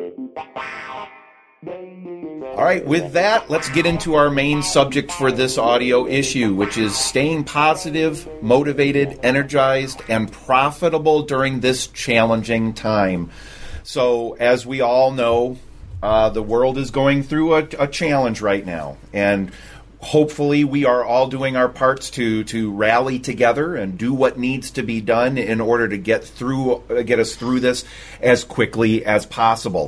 All right, with that, let's get into our main subject for this audio issue, which is staying positive, motivated, energized, and profitable during this challenging time. So, as we all know, the world is going through a challenge right now, and hopefully we are all doing our parts to rally together and do what needs to be done in order to get us through this as quickly as possible.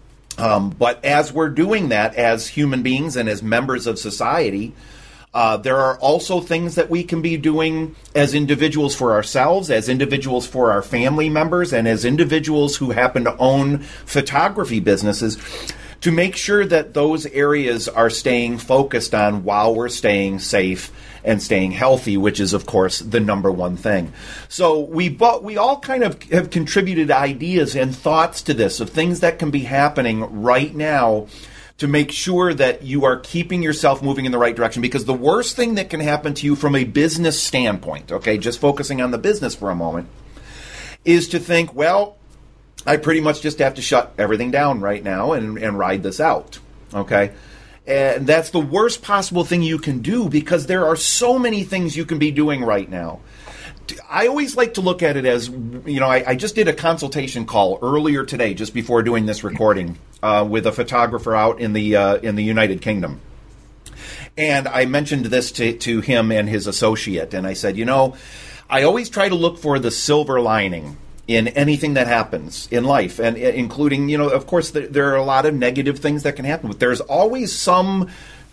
But as we're doing that as human beings and as members of society, there are also things that we can be doing as individuals for ourselves, as individuals for our family members, and as individuals who happen to own photography businesses to make sure that those areas are staying focused on while we're staying safe and staying healthy, which is, of course, the number one thing. So we all kind of have contributed ideas and thoughts to this of things that can be happening right now to make sure that you are keeping yourself moving in the right direction. Because the worst thing that can happen to you from a business standpoint, okay, just focusing on the business for a moment, is to think, well, I pretty much just have to shut everything down right now and ride this out, okay? And that's the worst possible thing you can do because there are so many things you can be doing right now. I always like to look at it as, I just did a consultation call earlier today, just before doing this recording, with a photographer out in the United Kingdom. And I mentioned this to him and his associate, and I said, I always try to look for the silver lining in anything that happens in life, and including, of course, there are a lot of negative things that can happen, but there's always some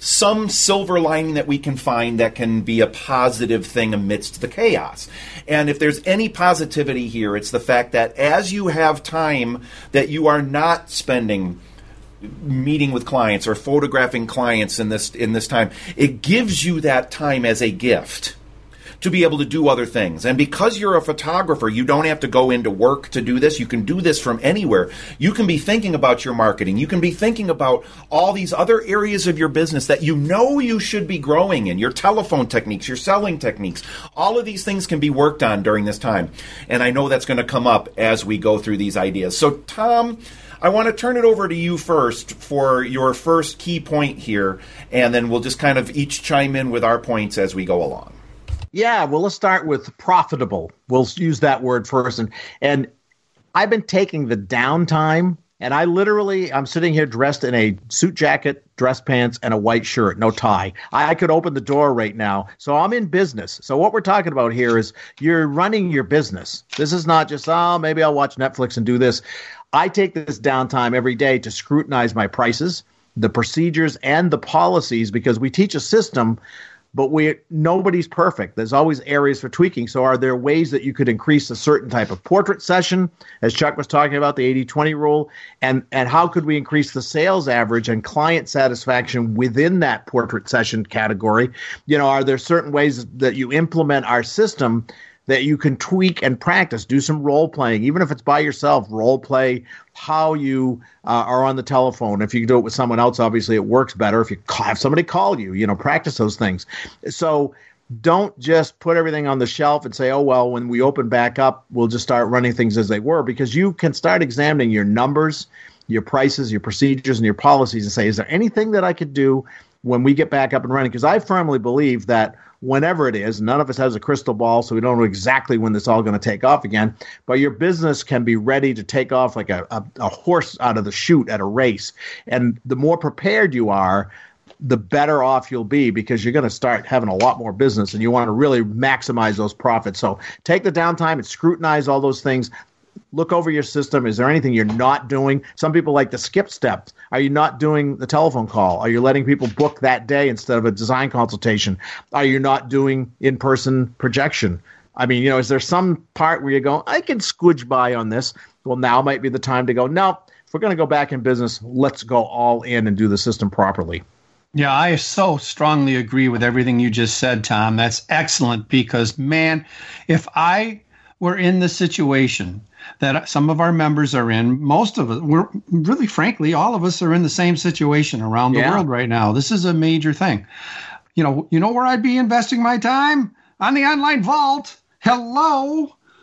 silver lining that we can find that can be a positive thing amidst the chaos. And if there's any positivity here, it's the fact that as you have time that you are not spending meeting with clients or photographing clients in this time, it gives you that time as a gift to be able to do other things. And because you're a photographer, you don't have to go into work to do this. You can do this from anywhere. You can be thinking about your marketing. You can be thinking about all these other areas of your business that you should be growing in, your telephone techniques, your selling techniques. All of these things can be worked on during this time. And I know that's going to come up as we go through these ideas. So, Tom, I want to turn it over to you first for your first key point here, and then we'll just kind of each chime in with our points as we go along. Yeah, well, let's start with profitable. We'll use that word first. And I've been taking the downtime, and I'm sitting here dressed in a suit jacket, dress pants, and a white shirt, no tie. I could open the door right now. So I'm in business. So what we're talking about here is you're running your business. This is not just, maybe I'll watch Netflix and do this. I take this downtime every day to scrutinize my prices, the procedures, and the policies, because we teach a system, but nobody's perfect. There's always areas for tweaking. So are there ways that you could increase a certain type of portrait session, as Chuck was talking about, the 80-20 rule? And how could we increase the sales average and client satisfaction within that portrait session category? Are there certain ways that you implement our system that you can tweak and practice? Do some role playing, even if it's by yourself. Role play how you are on the telephone. If you can do it with someone else, obviously it works better. If you have somebody call you, practice those things. So don't just put everything on the shelf and say, oh, well, when we open back up, we'll just start running things as they were, because you can start examining your numbers, your prices, your procedures, and your policies and say, is there anything that I could do when we get back up and running? Because I firmly believe that whenever it is, none of us has a crystal ball, so we don't know exactly when this is all going to take off again, but your business can be ready to take off like a horse out of the chute at a race. And the more prepared you are, the better off you'll be, because you're going to start having a lot more business and you want to really maximize those profits. So take the downtime and scrutinize all those things. Look over your system. Is there anything you're not doing? Some people like to skip steps. Are you not doing the telephone call? Are you letting people book that day instead of a design consultation? Are you not doing in-person projection? I mean, is there some part where you go, I can squidge by on this? Well, now might be the time to go, no, if we're going to go back in business, let's go all in and do the system properly. Yeah, I so strongly agree with everything you just said, Tom. That's excellent, because, man, if I were in the situation that some of our members are in, most of us, we're really, frankly, all of us are in the same situation around the world right now. This is a major thing. You know where I'd be investing my time? On the online vault. Hello.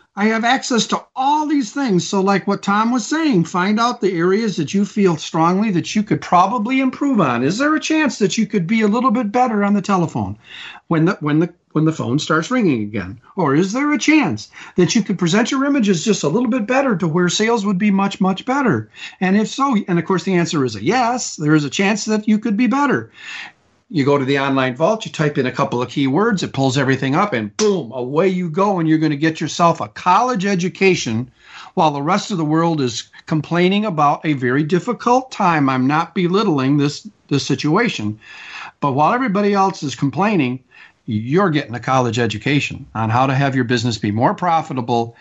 I have access to all these things. So like what Tom was saying, find out the areas that you feel strongly that you could probably improve on. Is there a chance that you could be a little bit better on the telephone when the phone starts ringing again? Or is there a chance that you could present your images just a little bit better to where sales would be much, much better? And if so, and of course the answer is a yes, there is a chance that you could be better. You go to the online vault, you type in a couple of keywords, it pulls everything up, and boom, away you go, and you're going to get yourself a college education while the rest of the world is complaining about a very difficult time. I'm not belittling this situation, but while everybody else is complaining, you're getting a college education on how to have your business be more profitable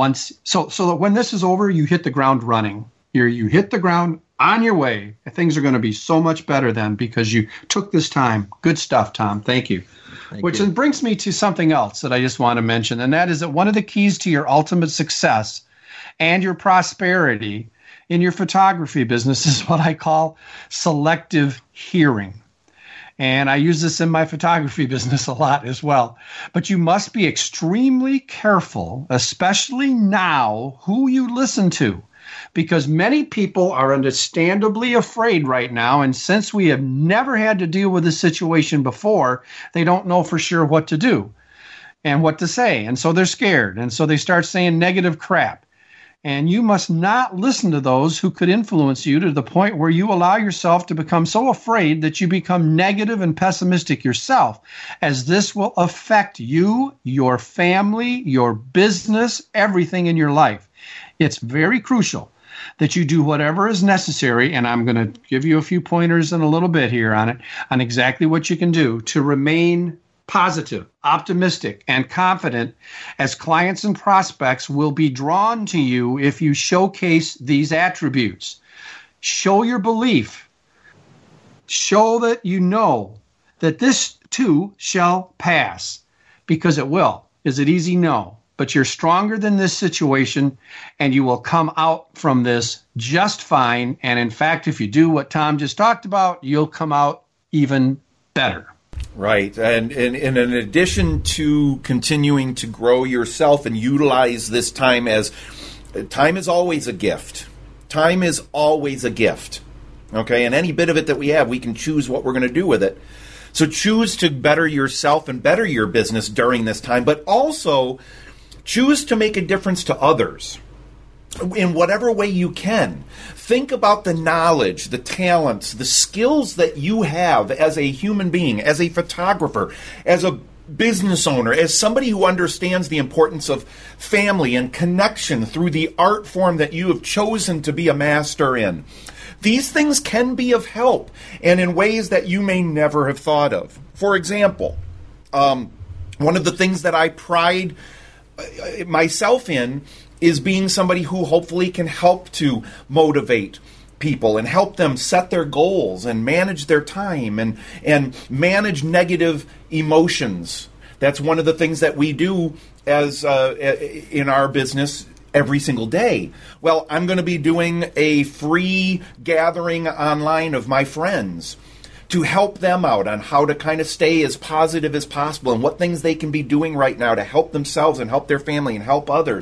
so that when this is over, you hit the ground running. You hit the ground on your way. Things are going to be so much better then because you took this time. Good stuff, Tom. Thank you. Which then brings me to something else that I just want to mention, and that is that one of the keys to your ultimate success and your prosperity in your photography business is what I call selective hearing. And I use this in my photography business a lot as well. But you must be extremely careful, especially now, who you listen to, because many people are understandably afraid right now. And since we have never had to deal with this situation before, they don't know for sure what to do and what to say. And so they're scared. And so they start saying negative crap. And you must not listen to those who could influence you to the point where you allow yourself to become so afraid that you become negative and pessimistic yourself, as this will affect you, your family, your business, everything in your life. It's very crucial that you do whatever is necessary, and I'm going to give you a few pointers in a little bit here on it, on exactly what you can do to remain positive, optimistic, and confident, as clients and prospects will be drawn to you if you showcase these attributes. Show your belief. Show that you know that this too shall pass, because it will. Is it easy? No. But you're stronger than this situation, and you will come out from this just fine. And in fact, if you do what Tom just talked about, you'll come out even better. Right. And in addition to continuing to grow yourself and utilize this time is always a gift. Time is always a gift. Okay. And any bit of it that we have, we can choose what we're going to do with it. So choose to better yourself and better your business during this time, but also choose to make a difference to others in whatever way you can. Think about the knowledge, the talents, the skills that you have as a human being, as a photographer, as a business owner, as somebody who understands the importance of family and connection through the art form that you have chosen to be a master in. These things can be of help, and in ways that you may never have thought of. For example, one of the things that I pride myself in is being somebody who hopefully can help to motivate people and help them set their goals and manage their time and manage negative emotions. That's one of the things that we do as in our business every single day. Well, I'm going to be doing a free gathering online of my friends to help them out on how to kind of stay as positive as possible and what things they can be doing right now to help themselves and help their family and help others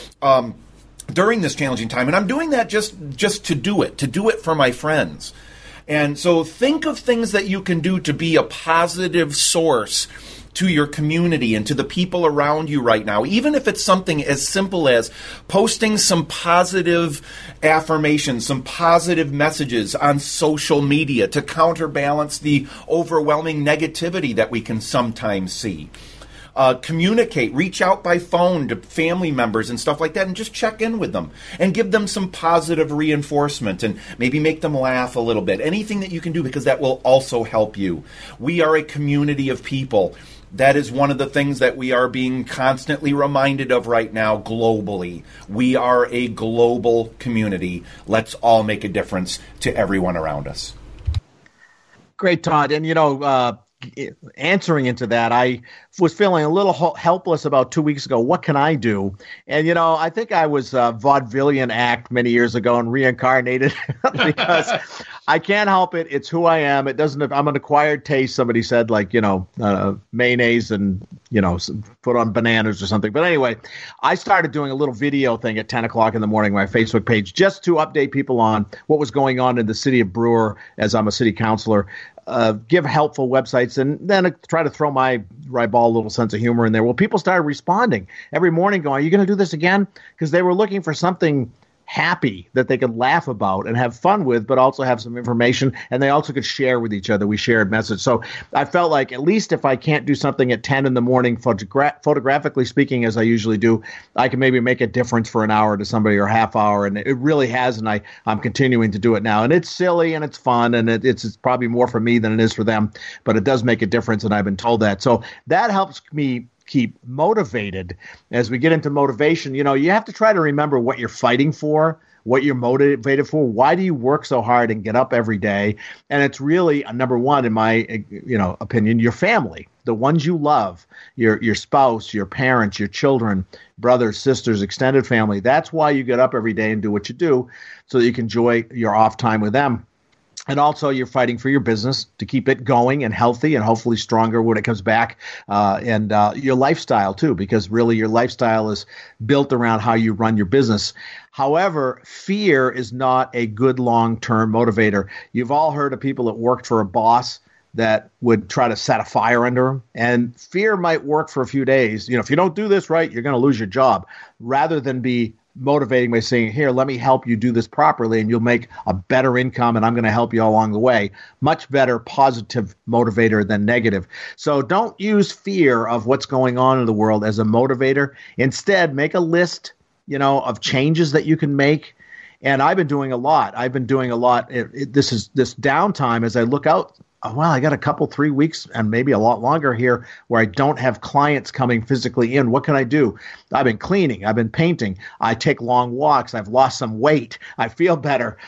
during this challenging time. And I'm doing that just to do it for my friends. And so think of things that you can do to be a positive source to your community and to the people around you right now, even if it's something as simple as posting some positive affirmations, some positive messages on social media to counterbalance the overwhelming negativity that we can sometimes see. Communicate, reach out by phone to family members and stuff like that, and just check in with them and give them some positive reinforcement and maybe make them laugh a little bit. Anything that you can do, because that will also help you. We are a community of people. That is one of the things that we are being constantly reminded of right now globally. We are a global community. Let's all make a difference to everyone around us. Great, Todd. And, answering into that, I was feeling a little helpless about 2 weeks ago. What can I do? And, I think I was a vaudevillian act many years ago and reincarnated because I can't help it. It's who I am. It doesn't. I'm an acquired taste. Somebody said, like, mayonnaise and put on bananas or something. But anyway, I started doing a little video thing at 10 o'clock in the morning on my Facebook page just to update people on what was going on in the city of Brewer, as I'm a city councilor. Give helpful websites, and then try to throw my ribald little sense of humor in there. Well, people started responding every morning going, "Are you going to do this again?" Because they were looking for something happy that they could laugh about and have fun with, but also have some information, and they also could share with each other. We shared message. So I felt like, at least if I can't do something at 10 in the morning, photographically speaking, as I usually do, I can maybe make a difference for an hour to somebody or a half hour. And it really has. And I'm continuing to do it now. And it's silly and it's fun. And it's probably more for me than it is for them, but it does make a difference. And I've been told that. So that helps me keep motivated. As we get into motivation, you have to try to remember what you're fighting for, what you're motivated for. Why do you work so hard and get up every day? And it's really, number one, in my opinion, your family, the ones you love, your spouse, your parents, your children, brothers, sisters, extended family. That's why you get up every day and do what you do, so that you can enjoy your off time with them. And also, you're fighting for your business to keep it going and healthy and hopefully stronger when it comes back, and your lifestyle, too, because really your lifestyle is built around how you run your business. However, fear is not a good long-term motivator. You've all heard of people that worked for a boss that would try to set a fire under them. And fear might work for a few days. If you don't do this right, you're going to lose your job, rather than be motivating by saying, here, let me help you do this properly, and you'll make a better income, and I'm going to help you along the way. Much better positive motivator than negative. So don't use fear of what's going on in the world as a motivator. Instead, make a list, of changes that you can make. And I've been doing a lot. This downtime, as I look out, well, I got a couple, 3 weeks and maybe a lot longer here where I don't have clients coming physically in. What can I do? I've been cleaning. I've been painting. I take long walks. I've lost some weight. I feel better.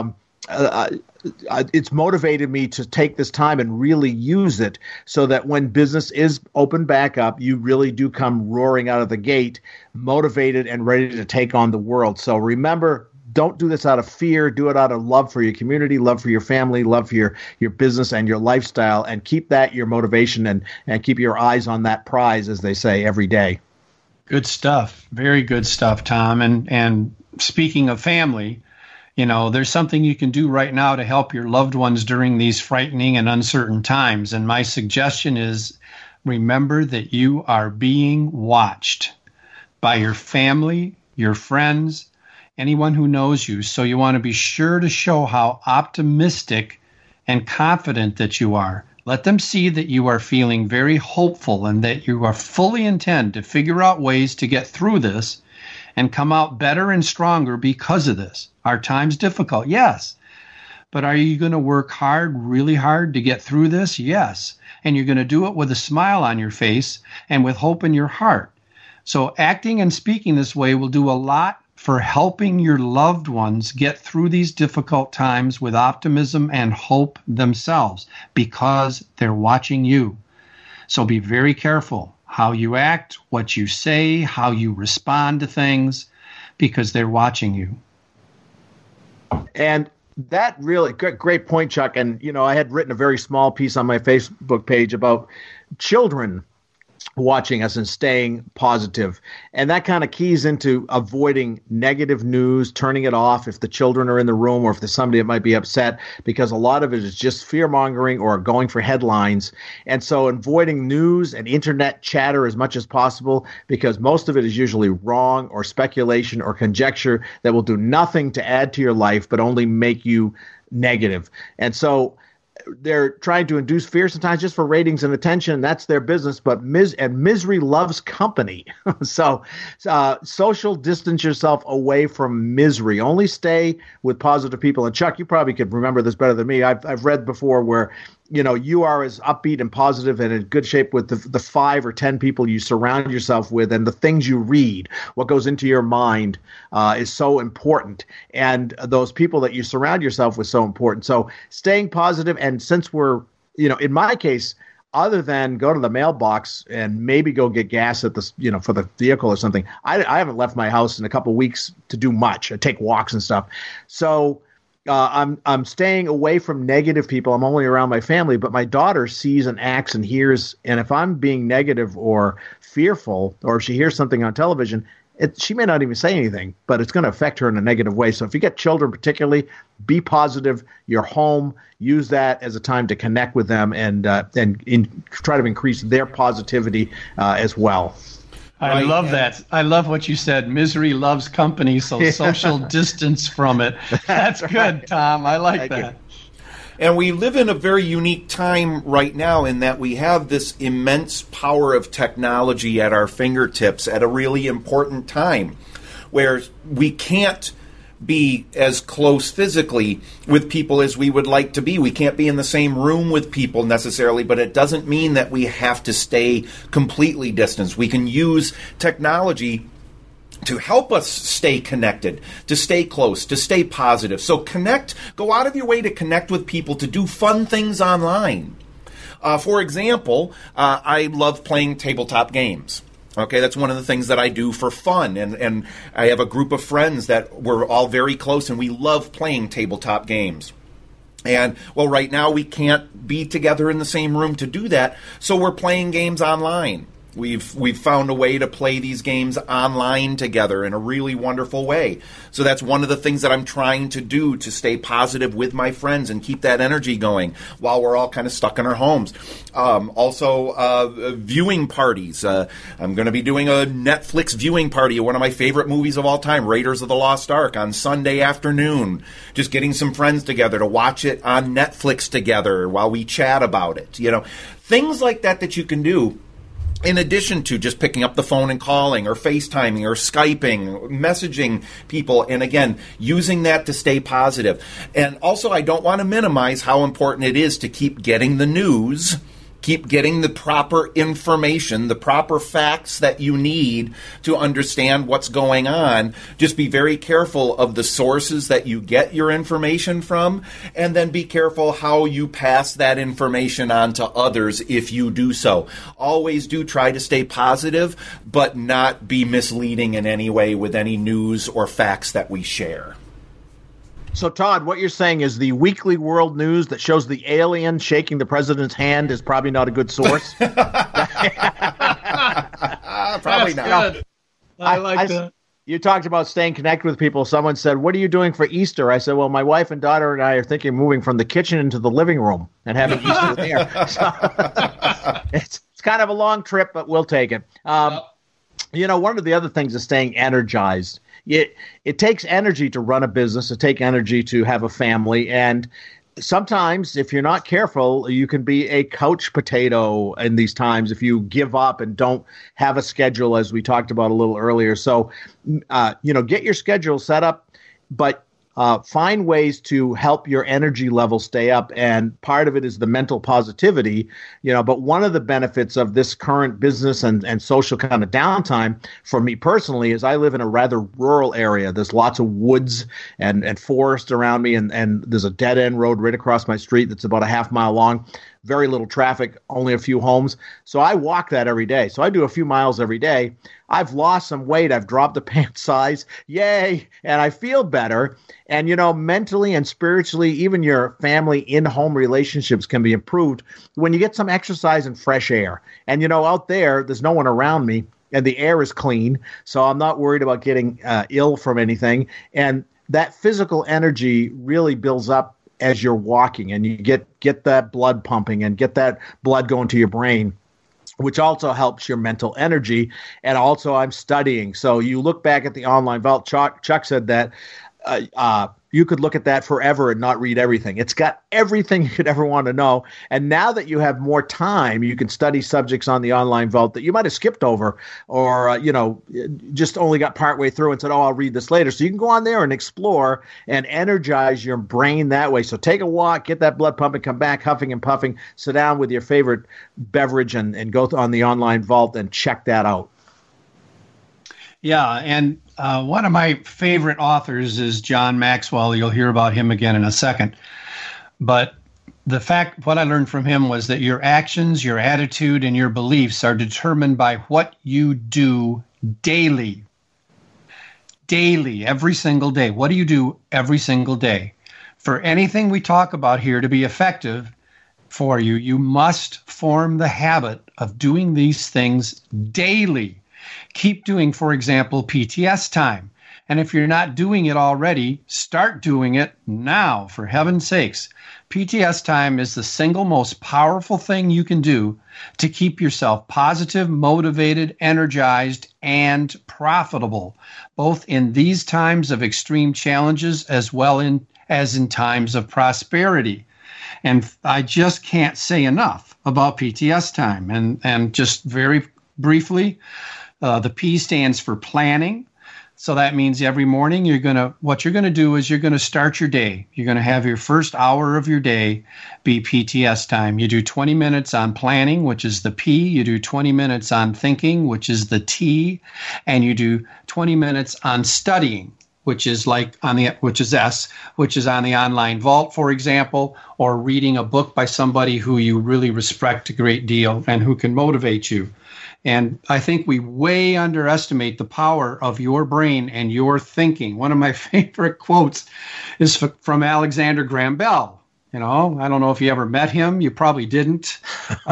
It's motivated me to take this time and really use it, so that when business is open back up, you really do come roaring out of the gate, motivated and ready to take on the world. So remember, don't do this out of fear. Do it out of love for your community, love for your family, love for your business and your lifestyle, and keep that your motivation, and keep your eyes on that prize, as they say, every day. Good stuff. Very good stuff, Tom. And speaking of family, there's something you can do right now to help your loved ones during these frightening and uncertain times. And my suggestion is, remember that you are being watched by your family, your friends, anyone who knows you. So you want to be sure to show how optimistic and confident that you are. Let them see that you are feeling very hopeful and that you are fully intent to figure out ways to get through this and come out better and stronger because of this. Are times difficult? Yes. But are you going to work hard, really hard, to get through this? Yes. And you're going to do it with a smile on your face and with hope in your heart. So acting and speaking this way will do a lot for helping your loved ones get through these difficult times with optimism and hope themselves, because they're watching you. So be very careful how you act, what you say, how you respond to things, because they're watching you. And that really great point, Chuck. And, I had written a very small piece on my Facebook page about children watching us and staying positive. And that kind of keys into avoiding negative news, turning it off if the children are in the room, or if there's somebody that might be upset, because a lot of it is just fear-mongering or going for headlines. And so avoiding news and internet chatter as much as possible, because most of it is usually wrong or speculation or conjecture that will do nothing to add to your life, but only make you negative. And so they're trying to induce fear sometimes just for ratings and attention. That's their business. But misery loves company. So social distance yourself away from misery. Only stay with positive people. And Chuck, you probably could remember this better than me. I've read before where you are as upbeat and positive and in good shape with the 5 or 10 people you surround yourself with, and the things you read, what goes into your mind is so important. And those people that you surround yourself with so important. So staying positive. And since we're, in my case, other than go to the mailbox and maybe go get gas at the, for the vehicle or something, I haven't left my house in a couple of weeks to do much. I take walks and stuff. So I'm staying away from negative people. I'm only around my family, but my daughter sees and acts and hears. And if I'm being negative or fearful, or if she hears something on television, she may not even say anything, but it's going to affect her in a negative way. So if you get children particularly, be positive. You're home. Use that as a time to connect with them and try to increase their positivity as well. I love that. I love what you said. Misery loves company, so social distance from it. That's good, Tom. I like that. And we live in a very unique time right now in that we have this immense power of technology at our fingertips at a really important time where we can't be as close physically with people as we would like to be. We can't be in the same room with people necessarily, but it doesn't mean that we have to stay completely distanced. We can use technology to help us stay connected, to stay close, to stay positive. So go out of your way to connect with people, to do fun things online. For example, I love playing tabletop games. Okay, that's one of the things that I do for fun, and I have a group of friends that we're all very close, and we love playing tabletop games. And, well, right now we can't be together in the same room to do that, so we're playing games online. We've found a way to play these games online together in a really wonderful way. So that's one of the things that I'm trying to do to stay positive with my friends and keep that energy going while we're all kind of stuck in our homes. Also, viewing parties. I'm going to be doing a Netflix viewing party of one of my favorite movies of all time, Raiders of the Lost Ark, on Sunday afternoon. Just getting some friends together to watch it on Netflix together while we chat about it. You know, things like that you can do in addition to just picking up the phone and calling or FaceTiming or Skyping, messaging people, and again, using that to stay positive. And also, I don't want to minimize how important it is to keep getting the news, keep getting the proper information, the proper facts that you need to understand what's going on. Just be very careful of the sources that you get your information from, and then be careful how you pass that information on to others if you do so. Always do try to stay positive, but not be misleading in any way with any news or facts that we share. So, Todd, what you're saying is the weekly world news that shows the alien shaking the president's hand is probably not a good source? Probably That's not. Good. I like that. You talked about staying connected with people. Someone said, "What are you doing for Easter?" I said, "Well, my wife and daughter and I are thinking of moving from the kitchen into the living room and having Easter there." So, it's kind of a long trip, but we'll take it. You know, one of the other things is staying energized. It takes energy to run a business. It takes energy to have a family. And sometimes, if you're not careful, you can be a couch potato in these times if you give up and don't have a schedule, as we talked about a little earlier. So, get your schedule set up, but find ways to help your energy level stay up. And part of it is the mental positivity, but one of the benefits of this current business and social kind of downtime for me personally is I live in a rather rural area. There's lots of woods and forest around me, and there's a dead end road right across my street that's about a half mile long. Very little traffic, only a few homes. So I walk that every day. So I do a few miles every day. I've lost some weight. I've dropped the pant size. Yay. And I feel better. And, mentally and spiritually, even your family in-home relationships can be improved when you get some exercise and fresh air. And, out there's no one around me and the air is clean. So I'm not worried about getting ill from anything. And that physical energy really builds up as you're walking, and you get that blood pumping and get that blood going to your brain, which also helps your mental energy. And also, I'm studying. So you look back at the online vault. Chuck said that you could look at that forever and not read everything. It's got everything you could ever want to know. And now that you have more time, you can study subjects on the online vault that you might have skipped over or, just only got partway through and said, I'll read this later. So you can go on there and explore and energize your brain that way. So take a walk, get that blood pumping, come back huffing and puffing, sit down with your favorite beverage and go on the online vault and check that out. Yeah, and one of my favorite authors is John Maxwell. You'll hear about him again in a second. But what I learned from him was that your actions, your attitude, and your beliefs are determined by what you do daily. Daily, every single day. What do you do every single day? For anything we talk about here to be effective for you, you must form the habit of doing these things daily. Keep doing, for example, PTS time. And if you're not doing it already, start doing it now, for heaven's sakes. PTS time is the single most powerful thing you can do to keep yourself positive, motivated, energized, and profitable, both in these times of extreme challenges as well as in times of prosperity. And I just can't say enough about PTS time. And just very briefly, the P stands for planning. So that means every morning what you're going to do is you're going to start your day. You're going to have your first hour of your day be PTS time. You do 20 minutes on planning, which is the P. You do 20 minutes on thinking, which is the T. And you do 20 minutes on studying, which is S, which is on the online vault, for example, or reading a book by somebody who you really respect a great deal and who can motivate you. And I think we way underestimate the power of your brain and your thinking. One of my favorite quotes is from Alexander Graham Bell. I don't know if you ever met him. You probably didn't.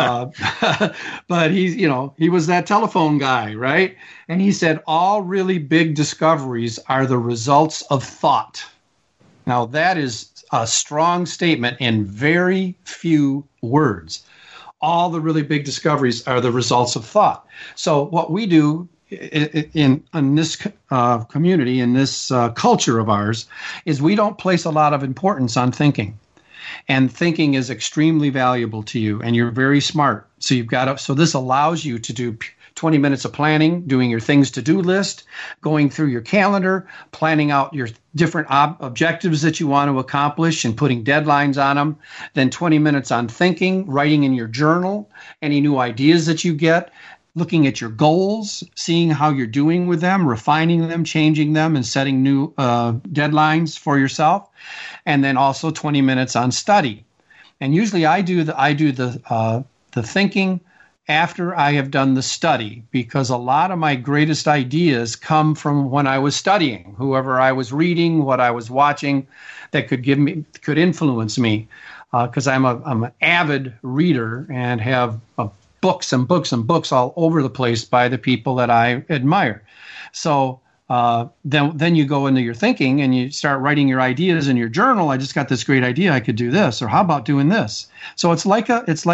But he was that telephone guy, right? And he said, all really big discoveries are the results of thought. Now, that is a strong statement in very few words. All the really big discoveries are the results of thought. So what we do in this community, in this culture of ours, is we don't place a lot of importance on thinking. And thinking is extremely valuable to you, and you're very smart. So this allows you to do 20 minutes of planning, doing your things to-do list, going through your calendar, planning out your different objectives that you want to accomplish and putting deadlines on them. Then 20 minutes on thinking, writing in your journal, any new ideas that you get, looking at your goals, seeing how you're doing with them, refining them, changing them, and setting new deadlines for yourself. And then also 20 minutes on study. And usually I do the thinking after I have done the study, because a lot of my greatest ideas come from when I was studying, whoever I was reading, what I was watching, that could influence me, because I'm an avid reader and have books and books and books all over the place by the people that I admire. So then you go into your thinking and you start writing your ideas in your journal. I just got this great idea. I could do this, or how about doing this? So it's like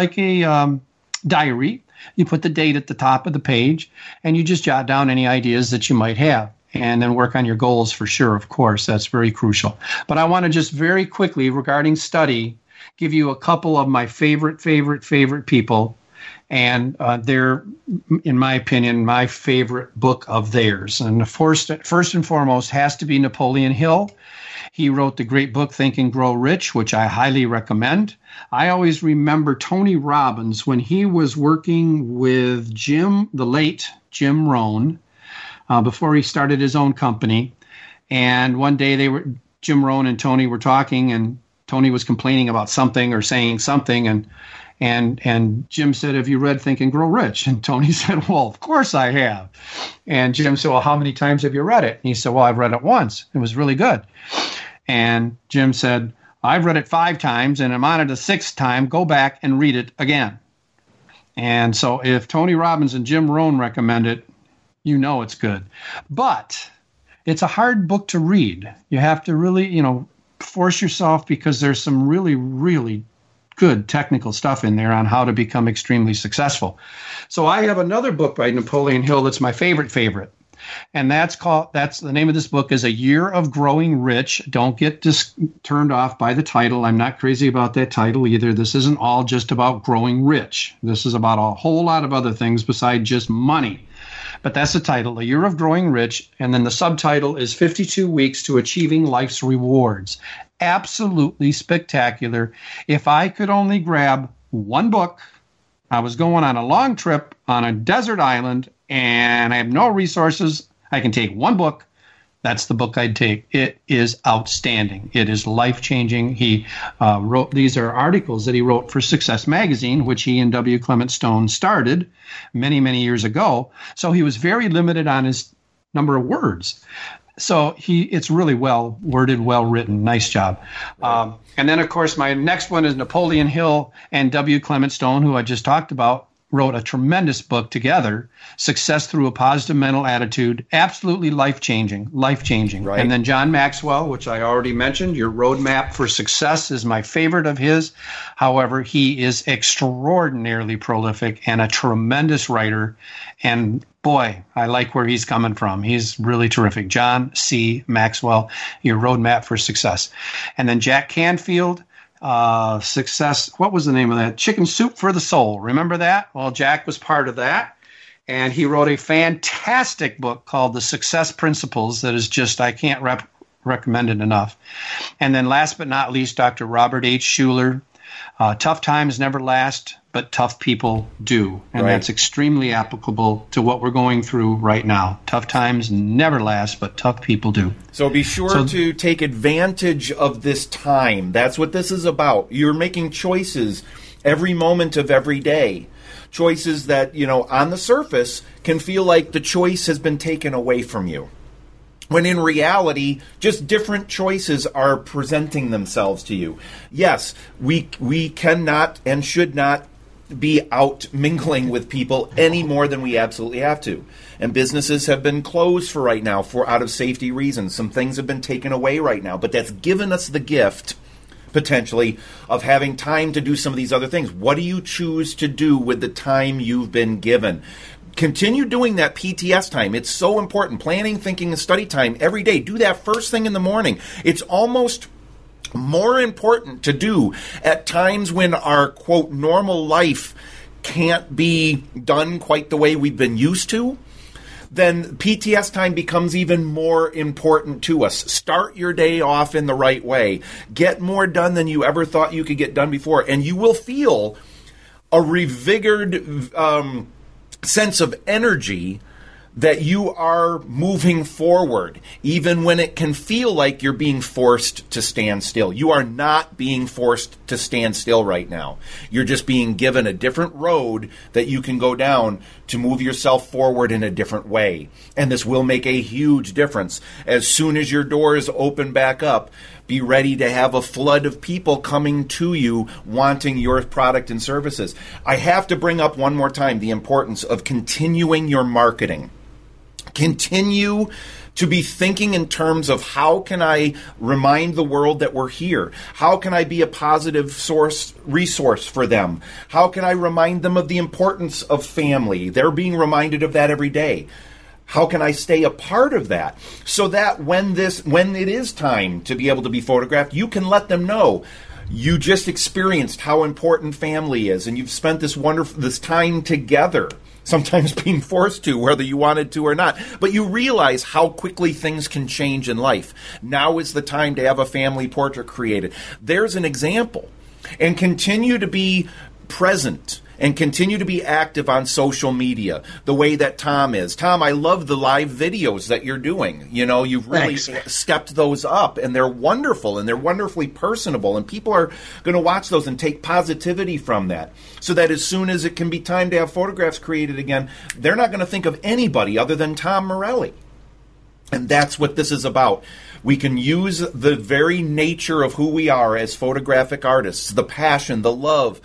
a diary. You put the date at the top of the page, and you just jot down any ideas that you might have, and then work on your goals for sure, of course. That's very crucial. But I want to just very quickly, regarding study, give you a couple of my favorite people, and they're, in my opinion, my favorite book of theirs. And the first and foremost has to be Napoleon Hill. He wrote the great book, Think and Grow Rich, which I highly recommend. I always remember Tony Robbins when he was working with the late Jim Rohn, before he started his own company. And one day Jim Rohn and Tony were talking, and Tony was complaining about something or saying something, and Jim said, "Have you read Think and Grow Rich?" And Tony said, "Well, of course I have." And Jim said, "Well, how many times have you read it?" And he said, "Well, I've read it once. It was really good." And Jim said, "I've read it 5 times, and I'm on it the 6th time. Go back and read it again." And so if Tony Robbins and Jim Rohn recommend it, you know it's good. But it's a hard book to read. You have to really, force yourself, because there's some really, really good technical stuff in there on how to become extremely successful. So I have another book by Napoleon Hill that's my favorite. And that's the name of this book is A Year of Growing Rich. Don't get turned off by the title. I'm not crazy about that title either. This isn't all just about growing rich. This is about a whole lot of other things besides just money. But that's the title, A Year of Growing Rich. And then the subtitle is 52 Weeks to Achieving Life's Rewards. Absolutely spectacular. If I could only grab one book, I was going on a long trip on a desert island, and I have no resources. I can take one book. That's the book I'd take. It is outstanding. It is life-changing. He wrote, these are articles that he wrote for Success Magazine, which he and W. Clement Stone started many, many years ago. So he was very limited on his number of words. So it's really well worded, well written. Nice job. And then, of course, my next one is Napoleon Hill and W. Clement Stone, who I just talked about, wrote a tremendous book together, Success Through a Positive Mental Attitude, absolutely life-changing. Right. And then John Maxwell, which I already mentioned, Your Roadmap for Success is my favorite of his. However, he is extraordinarily prolific and a tremendous writer. And boy, I like where he's coming from. He's really terrific. John C. Maxwell, Your Roadmap for Success. And then Jack Canfield, Success. What was the name of that? Chicken Soup for the Soul. Remember that? Well, Jack was part of that. And he wrote a fantastic book called The Success Principles that is just, I can't recommend it enough. And then last but not least, Dr. Robert H. Schuller, Tough Times Never Last, but Tough People Do. And that's extremely applicable to what we're going through right now. Tough times never last, but tough people do. So be sure to take advantage of this time. That's what this is about. You're making choices every moment of every day. Choices that, on the surface can feel like the choice has been taken away from you. When in reality, just different choices are presenting themselves to you. Yes, we cannot and should not be out mingling with people any more than we absolutely have to. And businesses have been closed for right now for out of safety reasons. Some things have been taken away right now, but that's given us the gift, potentially, of having time to do some of these other things. What do you choose to do with the time you've been given? Continue doing that PTS time. It's so important. Planning, thinking, and study time every day. Do that first thing in the morning. It's almost more important to do at times when our, quote, normal life can't be done quite the way we've been used to. Then PTS time becomes even more important to us. Start your day off in the right way. Get more done than you ever thought you could get done before. And you will feel a revigored sense of energy that you are moving forward, even when it can feel like you're being forced to stand still. You are not being forced to stand still right now. You're just being given a different road that you can go down to move yourself forward in a different way. And this will make a huge difference. As soon as your doors open back up, be ready to have a flood of people coming to you wanting your product and services. I have to bring up one more time the importance of continuing your marketing. Continue to be thinking in terms of how can I remind the world that we're here? How can I be a positive resource for them? How can I remind them of the importance of family? They're being reminded of that every day. How can I stay a part of that so that when it is time to be able to be photographed, you can let them know you just experienced how important family is, and you've spent this time together, sometimes being forced to, whether you wanted to or not. But you realize how quickly things can change in life. Now is the time to have a family portrait created. There's an example. And continue to be present and continue to be active on social media the way that Tom is. Tom, I love the live videos that you're doing. You've really stepped those up, and they're wonderful, and they're wonderfully personable, and people are going to watch those and take positivity from that, so that as soon as it can be time to have photographs created again, they're not going to think of anybody other than Tom Morelli. And that's what this is about. We can use the very nature of who we are as photographic artists, the passion, the love,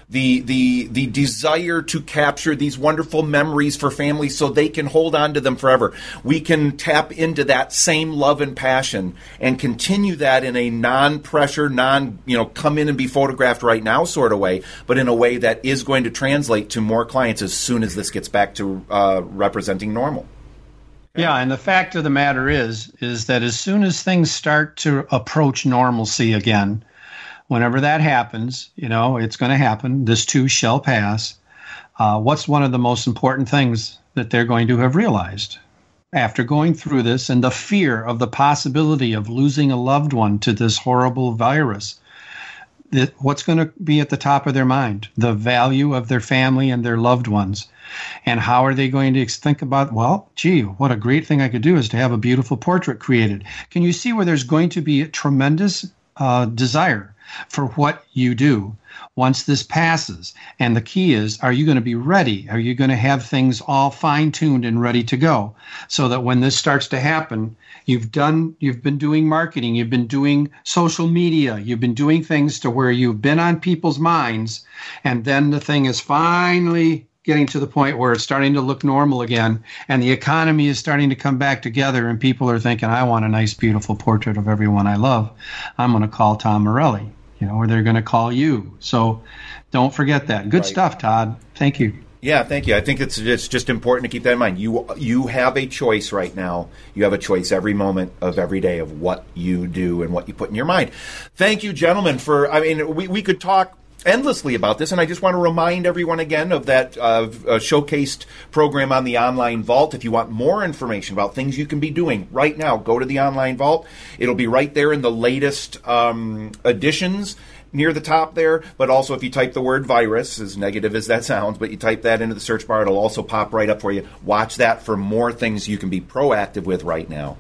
the desire to capture these wonderful memories for families so they can hold on to them forever. We can tap into that same love and passion and continue that in a non-pressure, come in and be photographed right now sort of way, but in a way that is going to translate to more clients as soon as this gets back to representing normal. Yeah, and the fact of the matter is that as soon as things start to approach normalcy again, whenever that happens, it's going to happen. This too shall pass. What's one of the most important things that they're going to have realized after going through this and the fear of the possibility of losing a loved one to this horrible virus? What's going to be at the top of their mind? The value of their family and their loved ones. And how are they going to think about, well, gee, what a great thing I could do is to have a beautiful portrait created. Can you see where there's going to be a tremendous desire for what you do once this passes. And the key is, are you going to be ready? Are you going to have things all fine-tuned and ready to go so that when this starts to happen, you've been doing marketing, you've been doing social media, you've been doing things to where you've been on people's minds, and then the thing is finally getting to the point where it's starting to look normal again, and the economy is starting to come back together, and people are thinking, I want a nice, beautiful portrait of everyone I love. I'm going to call Tom Morelli, or they're going to call you. So don't forget that. Good stuff, Todd. Thank you. Yeah, thank you. I think it's just important to keep that in mind. You have a choice right now. You have a choice every moment of every day of what you do and what you put in your mind. Thank you, gentlemen, we could talk endlessly about this, and I just want to remind everyone again of that showcased program on the Online Vault. If you want more information about things you can be doing right now, go to the Online Vault. It'll be right there in the latest editions near the top there, but also if you type the word virus, as negative as that sounds, but you type that into the search bar, it'll also pop right up for you. Watch that for more things you can be proactive with right now.